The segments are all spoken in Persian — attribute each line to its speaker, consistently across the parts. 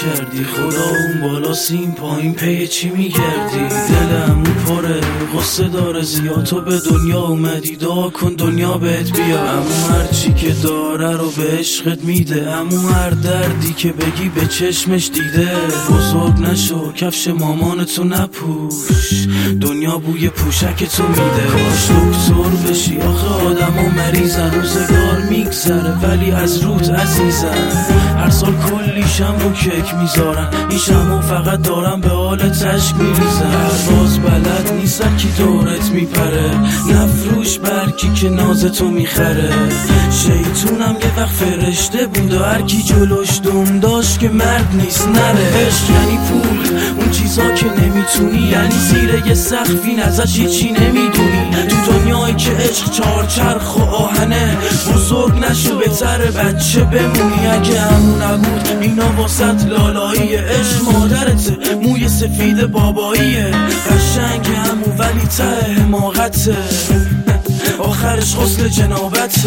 Speaker 1: کردی؟ خدا اون بالا سیم پایین پی چی میگردی؟ دلم پره غصه داره زیاد، تو به دنیا اومدی دعا کن دنیا بهت بیا. امو هرچی که داره رو به عشقت میده، امو هر دردی که بگی به چشمش دیده. بزرگ نشو کفش مامانتو نپوش، دنیا بوی پوشکتو میده. کاش دکتر بشی آخه آدم و مریضن، روزگار میگذره ولی از روت عزیزن. هر سال کلی شم و کیک میذارن، این شمو فقط دارم به حال تشک میریزن. باز بلد نیستن کی دورت میپره، نفروش برکی که نازتو میخره. شیطونم یه وقت فرشته بود و هر کی جلوش دم داشت که مرد نیست نره. عشق یعنی پول، اون چیزا که نمیتونی، یعنی زیر یه سقفی ازش هیچی نمیدونی. تو دنیایی که عشق چارچرخ و آهنه، بزرگ نشو بهتره بچه بمونی. اگه همون نبود اینا واسط لالایی، عشق مادرته موی سفید باباییه. قشنگ همون ولی ته حماقته، آخرش غسل جنابته.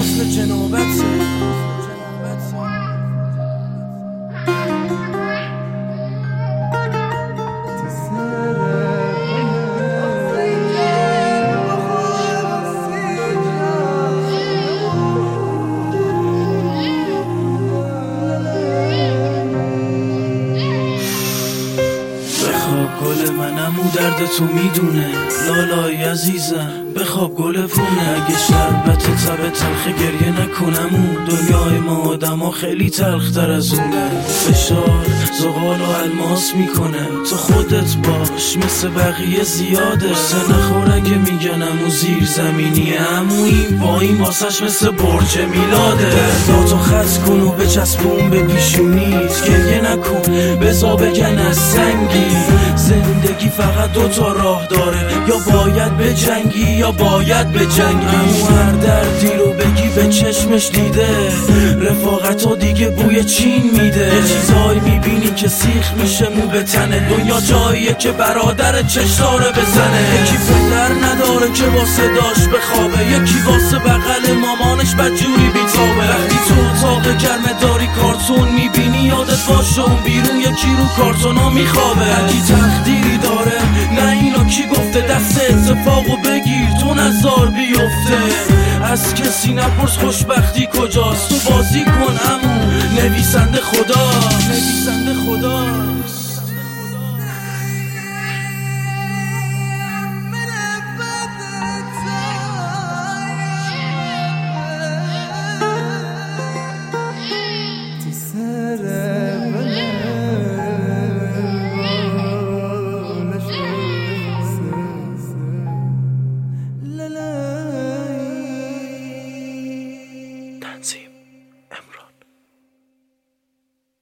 Speaker 1: گل منم او درد تو میدونه، لالای عزیزم بخواب گل پونه. اگه شربت تب تلخ گریه نکنم، اون دنیای ما آدم ها خیلی تلختر از اونه. فشار زغال و الماس میکنه، تو خودت باش مثل بقیه زیاده. سه نخور اگه میگنم او زیر زمینیه، همو این با این واسش مثل برج میلاده. درداتو خط کن و بچسبون به پیشونیت، گریه نکن بزا بگن از سنگی. زندگی فقط دوتا راه داره، یا باید بجنگی یا باید بجنگی. امو هر دردی رو بگی به چشمش دیده، رفاقتو دیگه بوی چین میده. یه چیزایی میبینی که سیخ میشه مو به تنه، دنیا جاییه که برادر چشاره بزنه. یکی پدر نداره که واسه داشت بخوابه، یکی واسه بغل مامانش بدجوری بیتابه. وقتی تو اتاق گرمه داری کارتون میبینی، یادت باشه اون بیرون یکی رو کارتونا میخوابه. اگه تقدیری داره نه اینو کی گفته، دست اتفاقو بگیر تو نزار بیفته. از کسی نپرس خوشبختی کجاست، تو بازی کن امو نویسنده خداست.